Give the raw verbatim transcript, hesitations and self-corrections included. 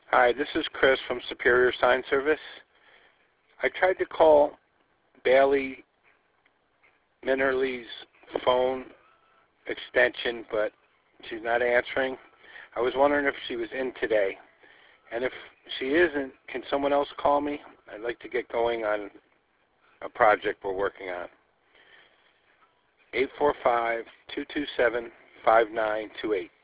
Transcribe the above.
Hi, this is Chris from Superior Sign Service. I tried to call Bailey Minnerly's phone extension, but she's not answering. I was wondering if she was in today. And if she isn't, can someone else call me? I'd like to get going on a project we're working on. eight four five, two two seven, five nine two eight.